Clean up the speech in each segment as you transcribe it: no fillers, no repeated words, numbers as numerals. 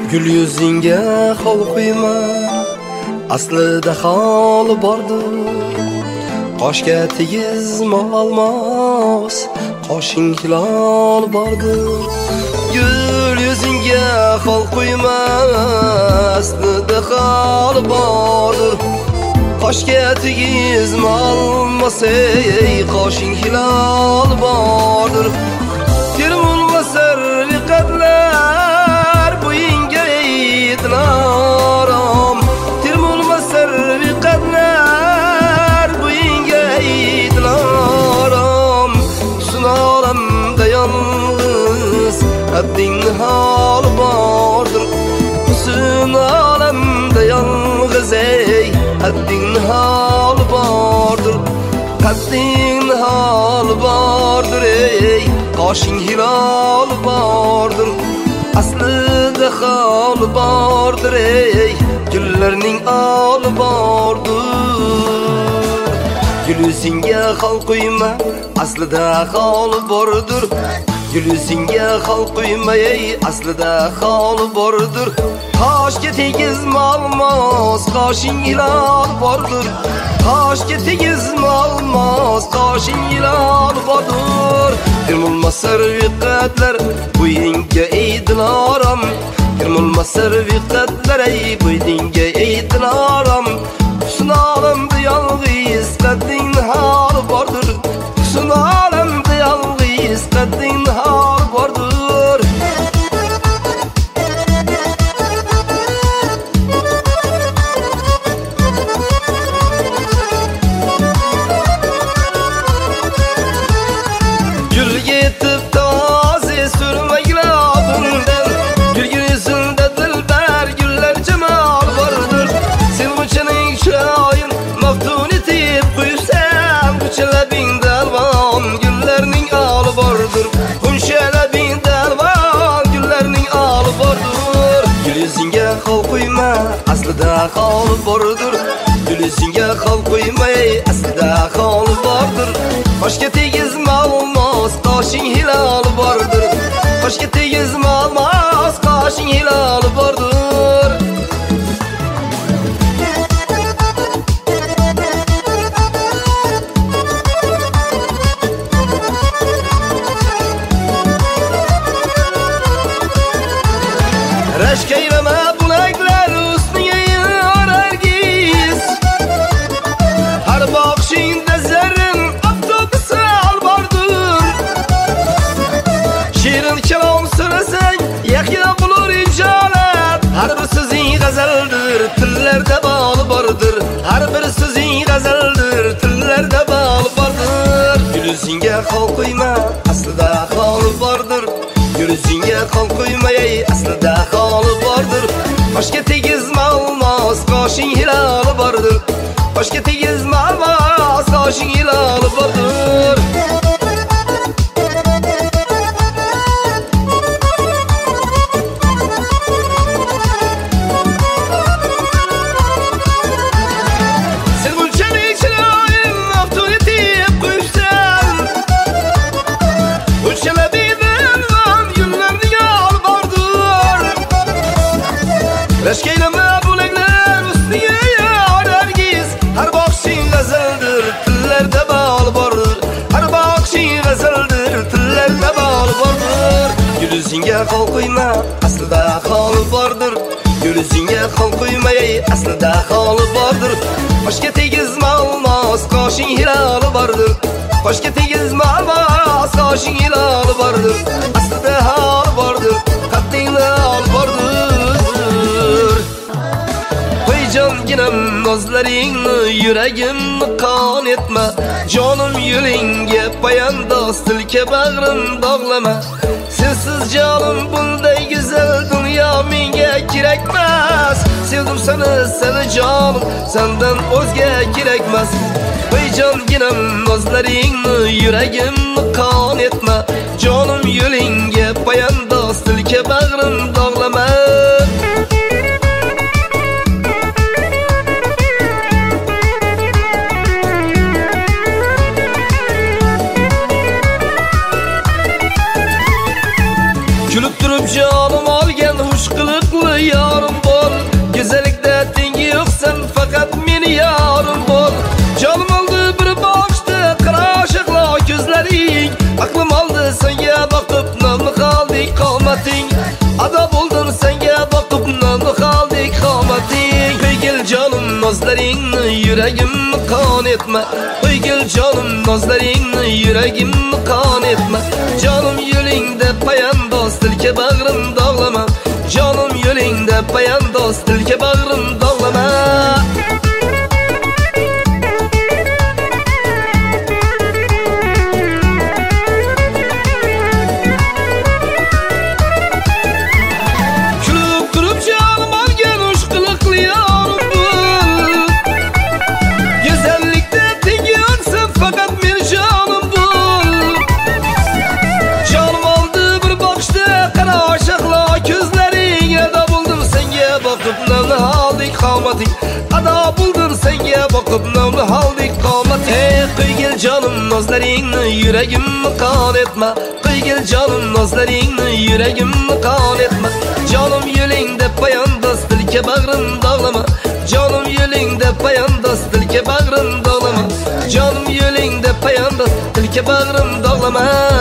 Gül yüzünge hol quyma, aslida hol bordir. Qoshga tegizma olmos, qoshing hilol bordir. Gül yüzünge hol quyma, aslida hol bordir. Qoshga tegizma olmos, qoshing hilol bordir. Termulmasar riqatlar bo'yinga yetlaram. Termulmasar riqatlar bo'yinga yetlaram. Sunaramda yalnız hadding hol bordir. Sunaramda yalnız hadding hol bordir. Hadding hol bordir, qoshing hilol bordir. Aslida hol bordir, gullarning ol bordir. Gul yüzünge hol quyma, aslida hol bordir. Gul yüzünge hol quyma, aslida hol bordir. Qoshga tegizma olmos, qoshing hilol bordir. Qoshga tegizma olmos, qoshing hilol bordir. Termulmasar riqatlar bo'yinga yetlaram. Termulmasar riqatlar bo'yinga yetlaram. Sunaramda yalnız hadding hol bordir. Sunaramda yalnız hadding hol bordir. Hol quyma, aslida hol bordir. Gul yüzünge hol quyma, aslida hol bordir. Qoshga tegizma olmos, qoshing hilol bordir. Qoshga tegizma olmos, qoshing hilol bordir. Rashkaylama bulaklar ustiga yorargiz. Har boqishingda zarrin avtobusal bordir. Shirin kalom so'rasang yahyo bo'lur ijolat. Har bir so'zing g'azaldir, tillarda bol bordir. Har bir so'zing g'azaldir, tillarda bol bordir. Gul yüzünge hol quyma, aslida hol bordir. Gul yüzünge hol quyma, aslida hol bordir. Qoshga tegizma olmos, qoshing hilol bordir. Qoshga tegizma olmos, qoshing hilol bordir. Rashkaylama bulaklar ustiga yorargiz. Har boqishing g'azaldir, tillarda bol bordir. Har boqishing g'azaldir, tillarda bol bordir. Gul yüzünge hol quyma, aslida hol bordir. Gul yüzünge hol quyma, aslida hol bordir. Qoshga tegizma olmos, qoshing hilol bordir. Qoshga tegizma olmos, qoshing hilol bordir. Aslida hol bordir, hadding hol bordir. Jonginam nozlaringni yuragimni qon etma. Jonim yo'lingga poyandoz, tilka bag'rim dog'lama. Sensiz jonim bunday go'zal dunyo menga kerakmas. Sevdim seni jonim, sendan o'zga kerakmas. Voy jonginam nozlaringni yuragimni qon etma. Jonim yo'lingga poyandoz, tilka bag'rim dog'lama. nazlaringni yüreğimni kan etme. Qo'ygil canım nazlaringni yüreğimni kan etme. Canım yo'lingda payandoz tilka bag'rim dog'lama. Canım yo'lingda payandoz tilka bag'rim dog'lama. Ada buldun senga bakıp navlı haldik qamat. Qo'ygil canım nazlaringni yüreğimni kan etme. Qo'ygil canım nazlaringni yüreğimni kan etme. Canım yo'lingda payandoz tilka bag'rim dog'lama. Canım yo'lingda payandoz tilka bag'rim dog'lama. Canım yo'lingda payandoz tilka bag'rim dog'lama.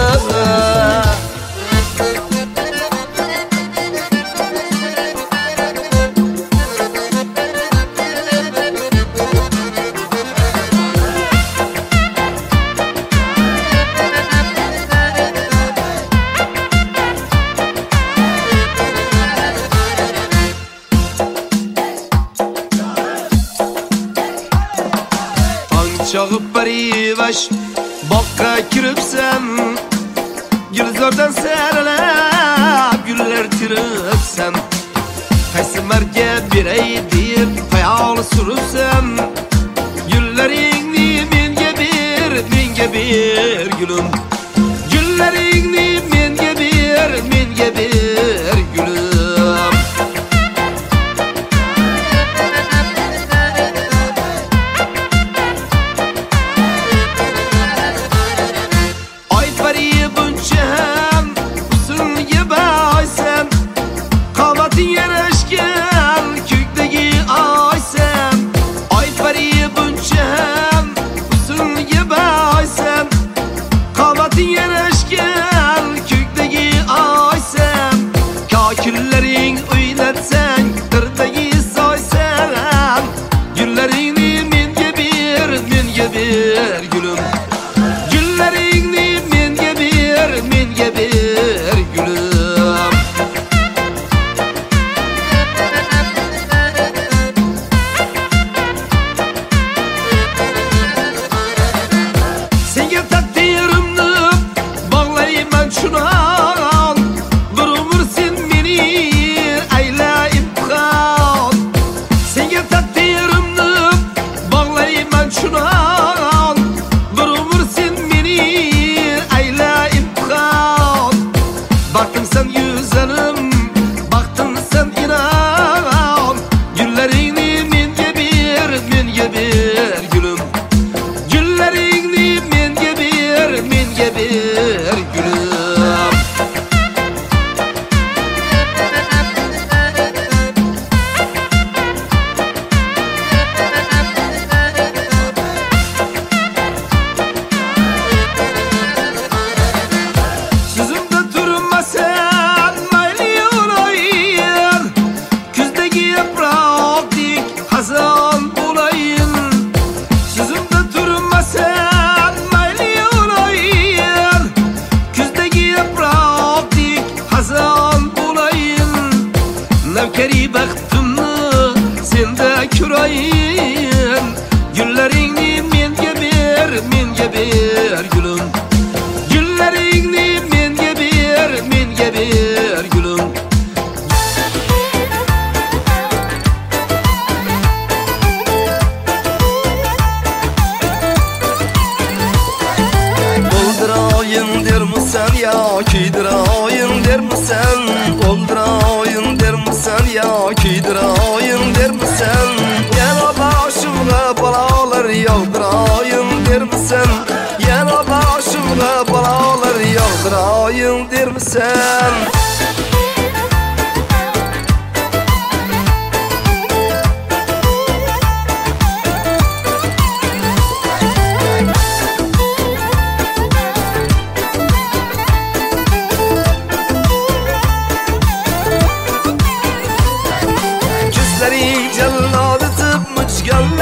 Çağıp barivaş bakka kiripsem, gülzordan sarılab güller tiripsem, qaysi marga beray deb hayal suribsam, güllaringni menga ber gülüm. Güllaringni menga ber gülüm. Küllering o'ynatsan, qirdagi soysan, güllaringni menga ber gülüm. Güllaringni menga ber gülüm. Senga taqdirimni bağlayman şuna. Baktım sen yüzenim, baktım sen inan. Güllaringni menga ber gülüm. Güllaringni menga ber gülüm. Navkari baxtimni senda ko'rayin. Güllaringni menga ber gülüm. Güllaringni menga ber gülüm. Oldirayın dermisan ya kiydirayın dermisan? Oldirayın dermisan ya kiydirayın dermisan? Yana başımga balalar yağdırayın dermisan? Yana başımga balalar yağdırayın dermisan? Gözleri celladı tıp mıçgan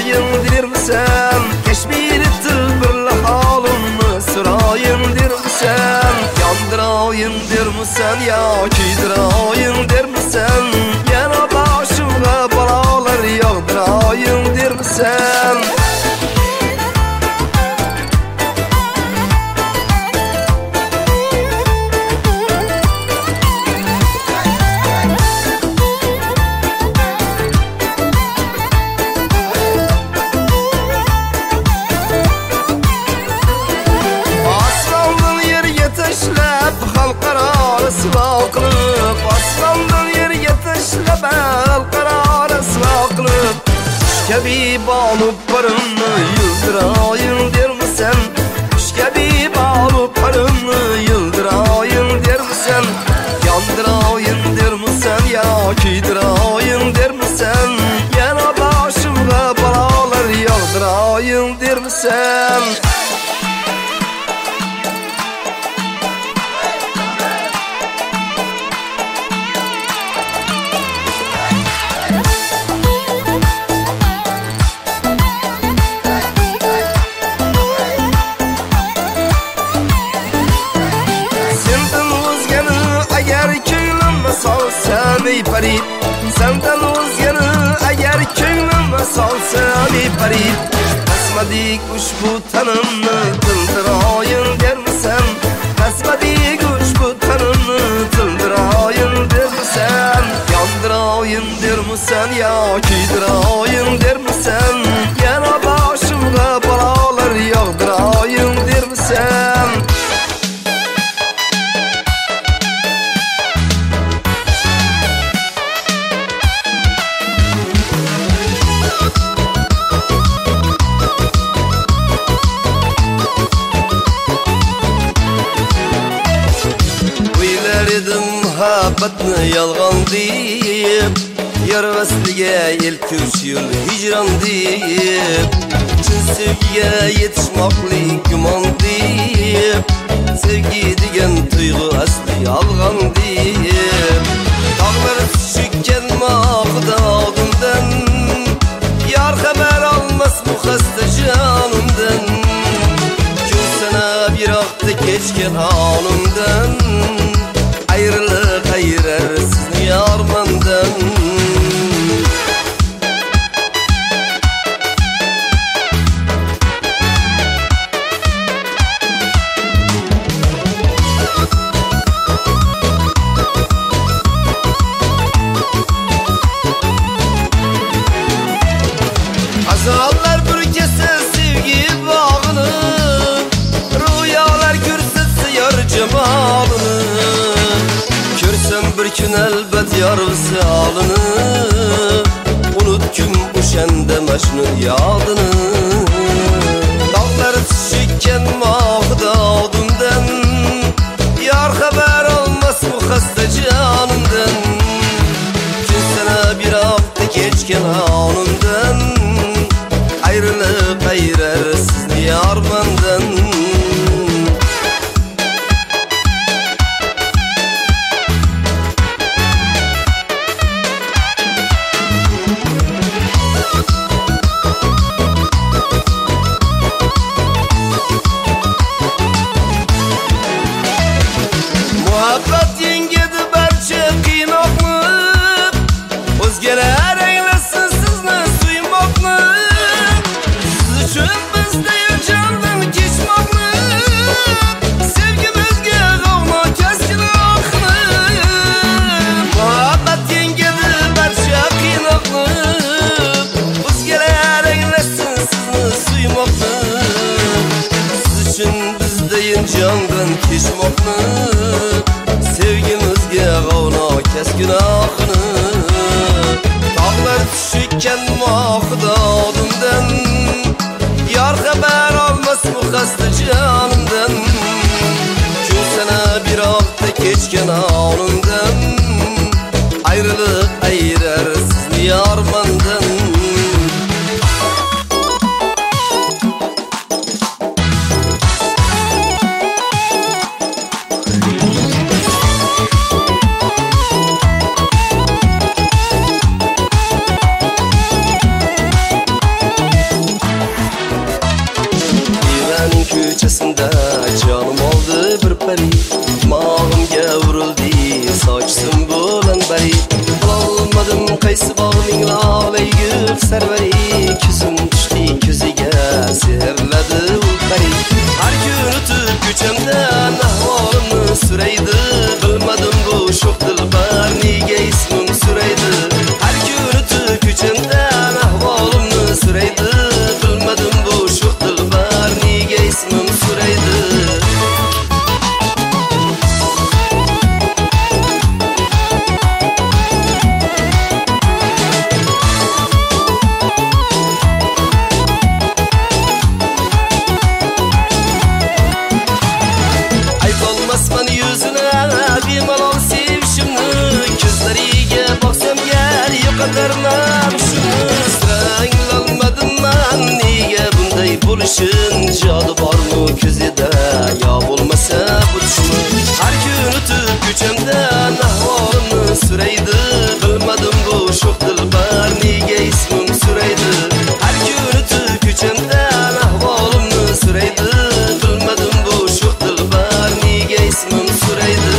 Sırayın dirmisen keşbir bir halımı sırayın dirmisen yandırayın dirmisen ya kiydirayın dirmisen yana başımda balalar yağdırayın dirmisen Sıva qılıp aslandan yerga tashlab alqarara sıva qılıp Şkabi bağlıp parımı yıldırayın dermisən Şkabi bağlıp parımı yıldırayın dermisən Yandırayın dermisən ya kiydirayın dermisən Yana başımda balalar yağdırayın dermisən Salsam ey parip Senden o'zgani agar ko'nglimga solsam ey parip Tasmadik ushbu tanimni tildirayın dermisan Tasmadik ushbu tanimni tildirayın dermisan Yandırayın dermisan ya kiydirayın dermisan Yana başımda balalar yağdırayın dermisan Muhabbatni yolg'on deb Yarvasliga eltuvchi yo'l hijron deb Chin sevgiga yetishmoqlik gumon deb Sevgi degan tuyg'u asli yolg'on deb Dog'lar tushgan moqda oldimdan Yor xabar olmas bu xasta jonimdan Kun sanab yiroqda kechgan onimdan Ayrılık ayırar sizni yarmandan Azallar bürkesi sevgi bağını Rüyalar kürsütsüyor cemalını Bir gün elbet yar visalını Unutkum uşende Mecnun yadını Dağlar düşükken mahda odundan Yar haber olmaz bu hasta canımdan Gün sana bir hafta geçken anımdan Ayrılık ayırar sizni yarmandan Muhabbet yengedi barcha qiynoqni O'zgalar anglasin sizni suymoqni Siz uchun bizda jondan kechmoqni Sevgimizga g'ovno kaskinroqni Muhabbet yengedi barcha qiynoqni O'zgalar anglasin sizni suymoqni Siz uchun bizda jondan kechmoqni Sevgimizga g'ovno keskin oqini Tog'lar tushgan mohda odimdan Yor xabar olmas bu xasta jonimdan Kun sana bir hafta kechgan onimdan Ayrılık ayırar sizni yormandan dimog'imga urildi soch sunbulan bari olmadim qaysi bog'ning lolay gul sarvari kuzim tushdi ko'ziga sehrladi ulqari har kun o'tib ko'chamdan ahvolimni so'raydi bilmadim bu sho'x dilbar nega ismim so'raydi har kun o'tib ko'chamdan ahvolimni so'raydi bilmadim bu sho'x dilbar nega ismim so'raydi bo'lishing jodu bormi ko'zida yo bo'lmasa bu dushman har kun o'tib ko'chamdan ahvolimni so'raydi bilmadim bu sho'x dilbar nega ismim so'raydi har kun o'tib ko'chamdan ahvolimni so'raydi bilmadim bu sho'x dilbar nega ismim so'raydi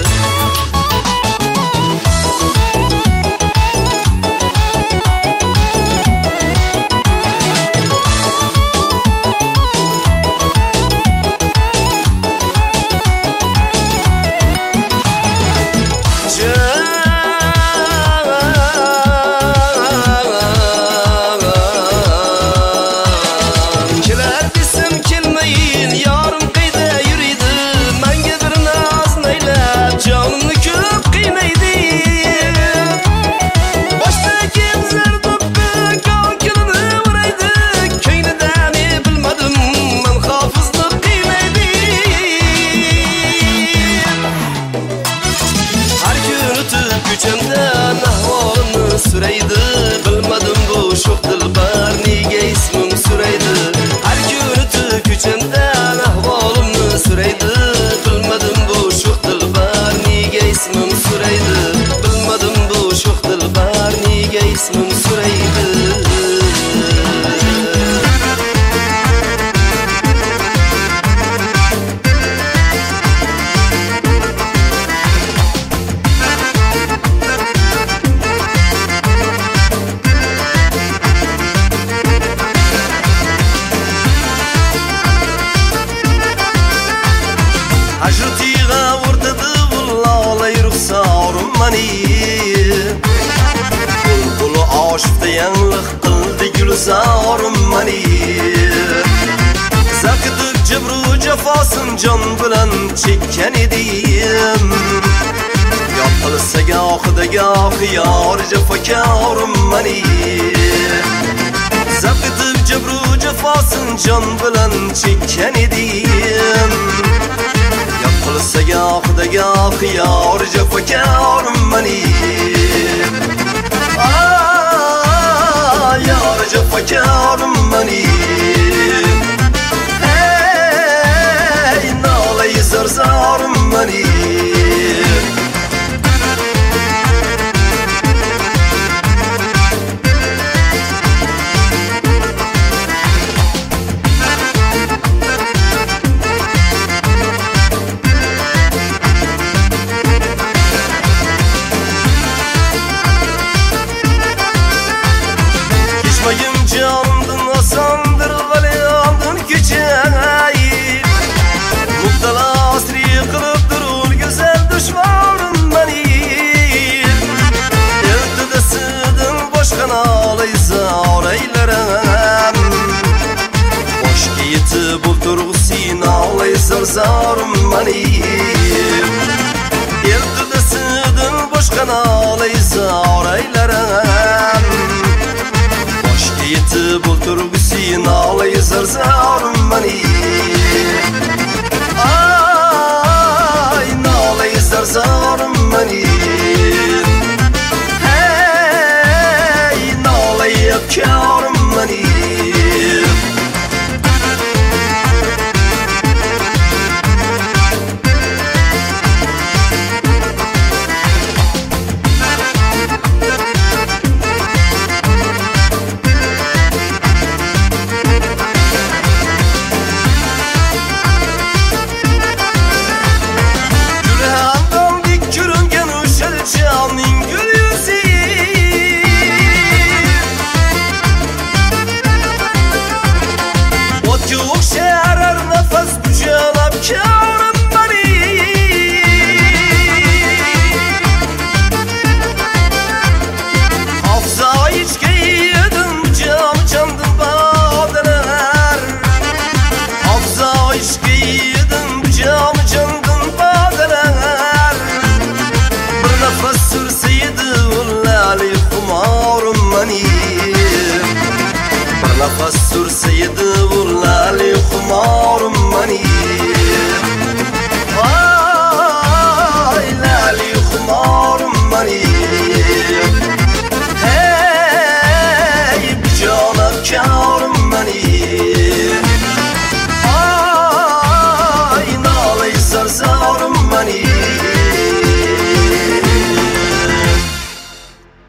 so'raydi bilmadim bu sho'x dilbar nega ismim so'raydi har kun o'tib ko'chamdan ahvolimni so'raydi bilmadim bu sho'x dilbar nega ismim so'raydi bilmadim bu sho'x dilbar nega ismim so'raydi Bulbulu aşıqda yanlıq qıldı gülzarim mani Zakıdıq cibru cefasın can bilan çekkan edim Yopilsa gohida gohi yor jafokorim mani Zakıdıq cibru cefasın can bilan çekkan edim Yopilsa gohida gohi yor jafokorim mani Yar jafokorim mani Hey nolay zarzorim mani Canımdın asandır vali aldın küçeği Muhtala asri kılıp durur güzel düşmanım beni Evde de sığdın boşkan ağlaysa oraylarım Boş giyiti bulturgusin ağlaysa zarım beni Evde de sığdın boşkan ağlaysa oraylarım Yetib o'ltirgusin olay zarzarim mani Ay nolay zarzarim mani Hey nolay afkorim mani edi vurlali xumo